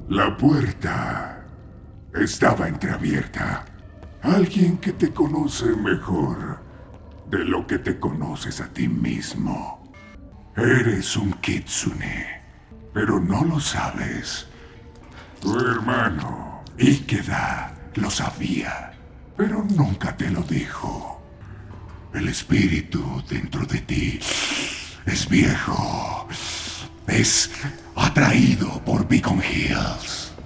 La puerta estaba entreabierta. Alguien que te conoce mejor de lo que te conoces a ti mismo. Eres un kitsune, pero no lo sabes. Tu hermano, Ikeda, lo sabía, pero nunca te lo dijo. El espíritu dentro de ti es viejo. Es atraído por Beacon Hills.